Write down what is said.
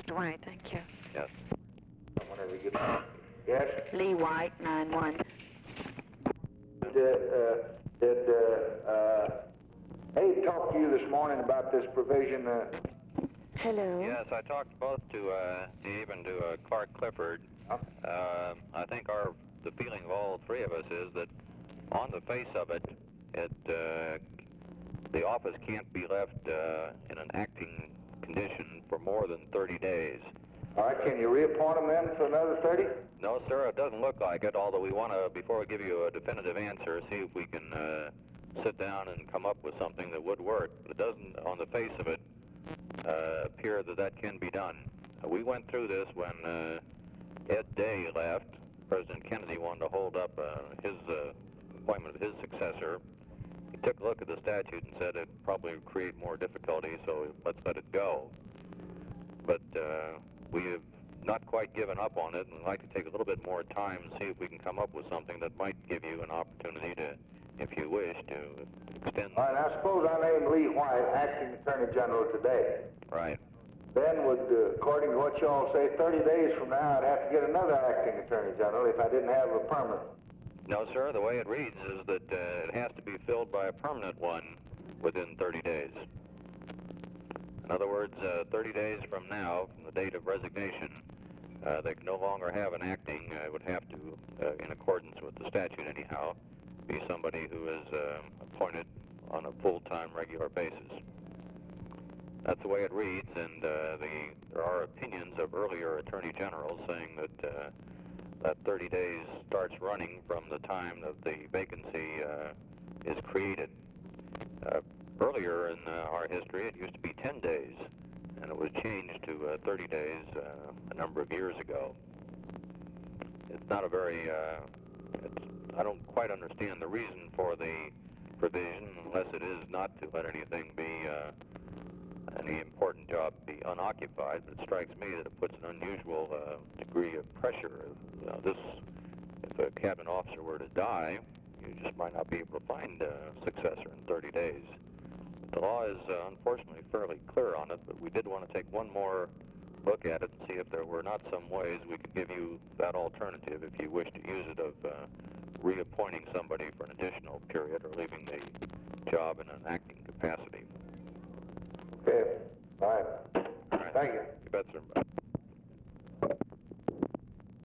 Right, thank you. Yes. Whenever you get... Yes? Lee White, 9-1. Abe talked to you this morning about this provision. Hello. Yes, I talked both to Abe and to Clark Clifford. I think the feeling of all three of us is that on the face of it, the office can't be left in an acting condition for more than 30 days. All right, can you reappoint them then for another 30? No, sir, it doesn't look like it, although we want to, before we give you a definitive answer, see if we can sit down and come up with something that would work. But it doesn't, on the face of it, appear that that can be done. We went through this when Ed Day left. President Kennedy wanted to hold up his appointment of his successor. He took a look at the statute and said it probably would create more difficulty, so let's let it go. But we have not quite given up on it, and would like to take a little bit more time and see if we can come up with something that might give you an opportunity to, if you wish, to extend. All right, I suppose I named Lee White acting Attorney General today. Right. Then would, according to what y'all say, 30 days from now I'd have to get another acting Attorney General if I didn't have a permanent. No, sir, the way it reads is that it has to be filled by a permanent one within 30 days. In other words, 30 days from now, from the date of resignation, they can no longer have an acting. It would have to, in accordance with the statute anyhow, be somebody who is appointed on a full-time regular basis. That's the way it reads, and there are opinions of earlier attorney generals saying that that 30 days starts running from the time that the vacancy is created. Earlier in our history, it used to be 10 days, and it was changed to 30 days a number of years ago. It's not a very, I don't quite understand the reason for the provision, unless it is not to let anything be, any important job be unoccupied, but it strikes me that it puts an unusual degree of pressure. If a cabinet officer were to die, you just might not be able to find a successor in 30 days. The law is unfortunately fairly clear on it, but we did want to take one more look at it and see if there were not some ways we could give you that alternative if you wish to use it of reappointing somebody for an additional period or leaving the job in an acting capacity. Okay, all right. All right. Thank you. You bet, sir.